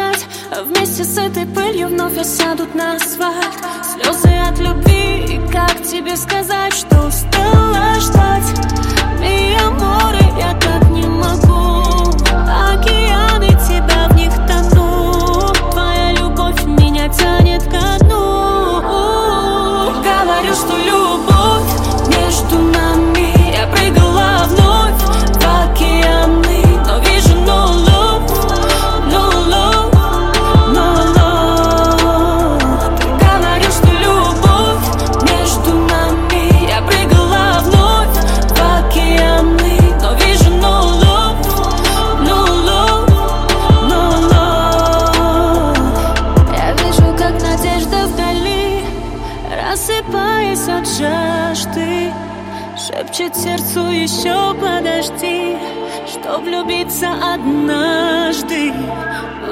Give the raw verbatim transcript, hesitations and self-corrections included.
бежать, а вместе с этой пылью вновь осядут на асфальт. Слезы от любви, и как тебе сказать, что устала ждать? Миа море, я так не могу, океаны, тебя в них тону. Твоя любовь меня тянет ко дну. Говорю, что любовь между нами. Я прыгала вновь в океаны, но вижу no love, no love, no love. Говорю, что любовь между нами. Я прыгала вновь в океаны, но вижу no love, no love, no love. Я вижу, как надежда вдали, рассыпаясь от жажды, шепчет сердцу еще подожди, чтоб влюбиться однажды.